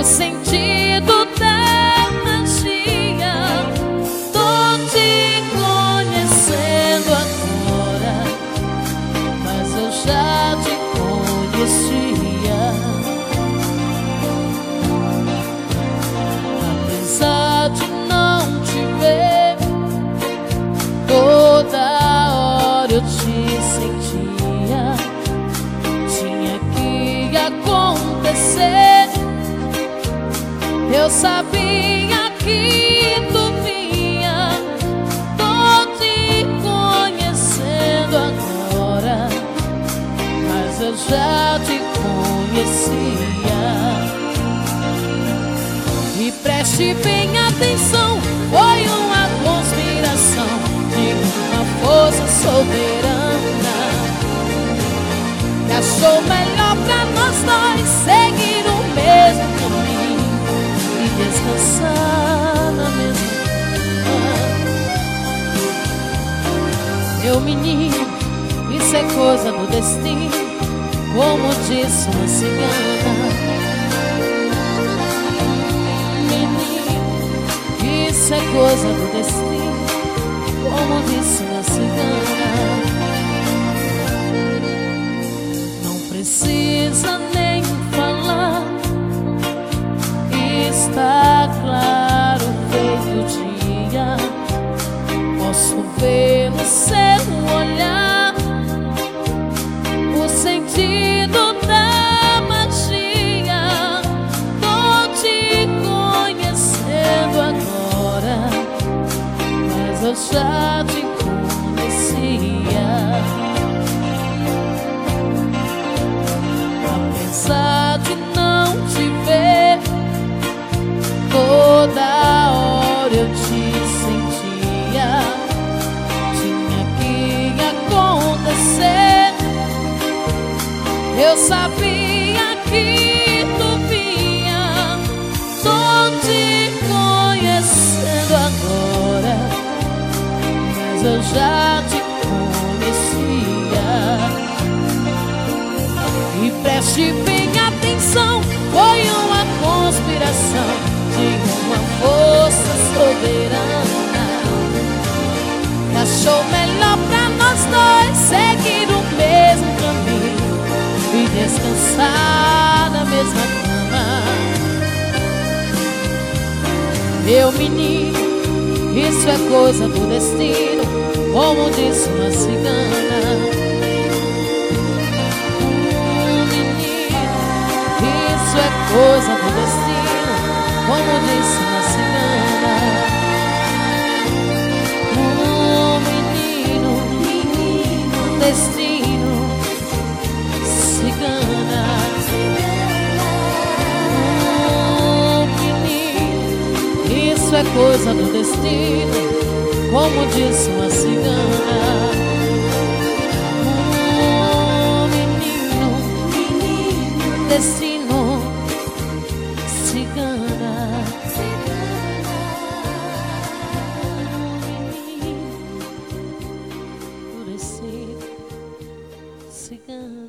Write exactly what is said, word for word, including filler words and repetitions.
sentido da magia. Tô te conhecendo agora, mas eu já te conhecia. Apesar de não te ver, toda hora eu te sentia. Tinha que acontecer. Eu sabia que tu vinha. Tô te conhecendo agora, mas eu já te conhecia. E preste bem atenção, foi uma conspiração de uma força soberana que achou melhor pra nós dois seguir o mesmo caminho e descansar na mesma cama. Meu menino, isso é coisa do destino, como disse uma cigana. Isso é coisa do destino, como disse uma cigana. Não precisa nem falar, está claro feito dia. Posso ver no seu olhar o sentido da magia. Tô te conhecendo agora, mas eu já te conhecia. Apesar de não te ver, toda hora eu te sentia. Tinha que acontecer. Eu sabia que tu vinha. Tô te conhecendo agora, mas eu já te conhecia. E preste bem atenção, foi uma conspiração de uma força soberana que achou melhor pra nós dois seguir o mesmo caminho e descansar na mesma cama. Meu menino, isso é coisa do destino, como disse uma cigana. Isso é coisa do destino, como disse uma cigana. Um menino, menino, destino, cigana. Um menino, isso é coisa do destino, como disse uma cigana. Um menino, menino, destino, cigana. Cigana.